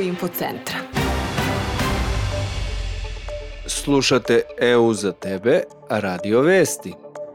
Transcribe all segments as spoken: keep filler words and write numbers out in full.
Infocentra. Slušate E U za tebe, Radio Vesti.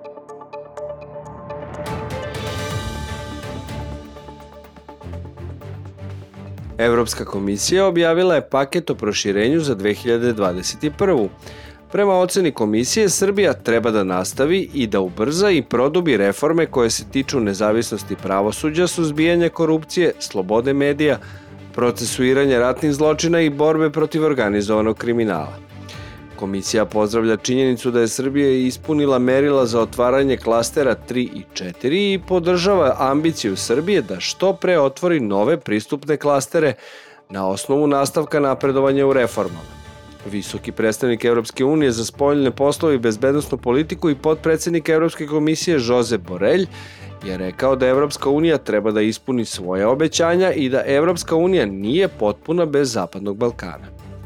Evropska komisija objavila je paket o proširenju za dve hiljade dvadeset prvu. Prema oceni komisije, Srbija treba da nastavi i da ubrza i produbi reforme koje se tiču nezavisnosti pravosuđa, suzbijanja korupcije, slobode medija, procesuiranja ratnih zločina i borbe protiv organizovanog kriminala. Komisija pozdravlja činjenicu da je Srbija ispunila merila za otvaranje klastera tri i četiri i podržava ambiciju Srbije da što pre otvori nove pristupne klastere na osnovu nastavka napredovanja u reformama. Visoki predstavnik Evropske unije za spoljne poslove i bezbednosnu politiku i potpredsednik Evropske komisije Josep Borrell je rekao da Evropska unija treba da ispuni svoje obećanja i da Evropska unija nije potpuna bez Zapadnog Balkana.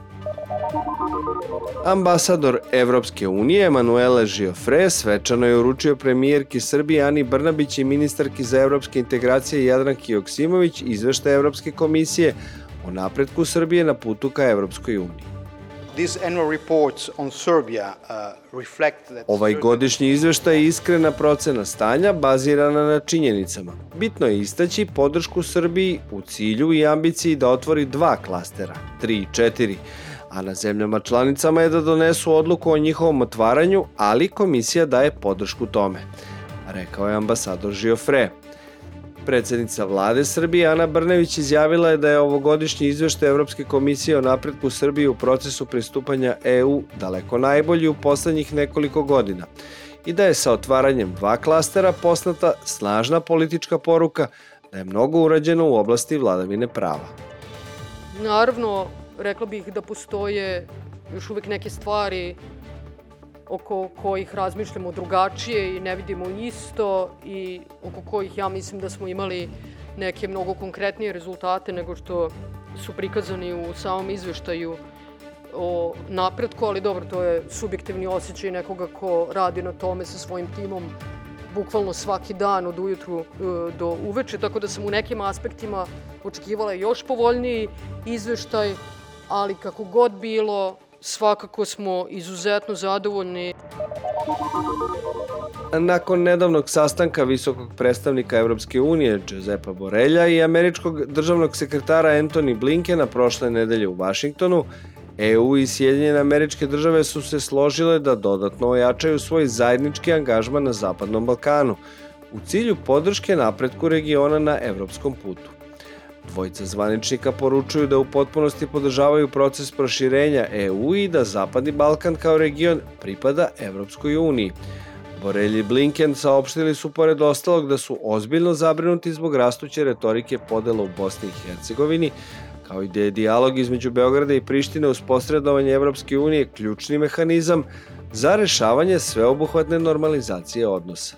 Ambasador Evropske unije Emanuele Giofre svečano je uručio premijerki Srbije Ani Brnabić i ministarki za evropske integracije Jadranki Joksimović izveštaj Evropske komisije o napretku Srbije na putu ka Evropskoj uniji. Ovaj godišnji izveštaj je iskrena procena stanja bazirana na činjenicama. Bitno je istaći podršku Srbiji u cilju i ambiciji da otvori dva klastera, tri i četiri, a na zemljama članicama je da donesu odluku o njihovom otvaranju, ali komisija daje podršku tome, rekao je ambasador Giofre. Predsednica vlade Srbije Ana Brnabić izjavila je da je ovogodišnji izveštaj Evropske komisije o napretku Srbije u procesu pristupanja E U daleko najbolji u poslednjih nekoliko godina i da je sa otvaranjem dva klastera poslata snažna politička poruka da je mnogo urađeno u oblasti vladavine prava. Naravno, rekla bih da postoje još uvek neke stvari oko kojih razmišljamo drugačije i ne vidimo isto i oko kojih ja mislim da smo imali neke mnogo konkretnije rezultate nego što su prikazani u samom izveštaju o napretku, ali dobro, to je subjektivni osjećaj nekoga ko radi na tome sa svojim timom bukvalno svaki dan od ujutru do uveče, tako da sam u nekim aspektima očekivala još povoljniji izveštaj, ali kako god bilo, svakako smo izuzetno zadovoljni. Nakon nedavnog sastanka visokog predstavnika Evropske unije Josepa Borrella i američkog državnog sekretara Antony Blinkena prošle nedelje u Vašingtonu, E U i Sjedinjene Američke Države su se složile da dodatno ojačaju svoj zajednički angažman na Zapadnom Balkanu u cilju podrške napretku regiona na evropskom putu. Dvojica zvaničnika poručuju da u potpunosti podržavaju proces proširenja E U i da Zapadni Balkan kao region pripada Evropskoj uniji. Borrell i Blinken saopštili su pored ostalog da su ozbiljno zabrinuti zbog rastuće retorike podela u Bosni i Hercegovini, kao i da je dijalog između Beograda i Prištine uz posredovanje Evropske unije ključni mehanizam za rešavanje sveobuhvatne normalizacije odnosa.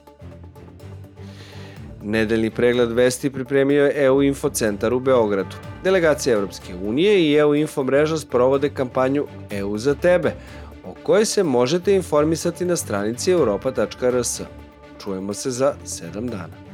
Nedeljni pregled vesti pripremio je E U Infocentar u Beogradu. Delegacija Evropske unije i E U Info mreža sprovode kampanju E U za tebe, o kojoj se možete informisati na stranici europa tačka r s. Čujemo se za sedam dana.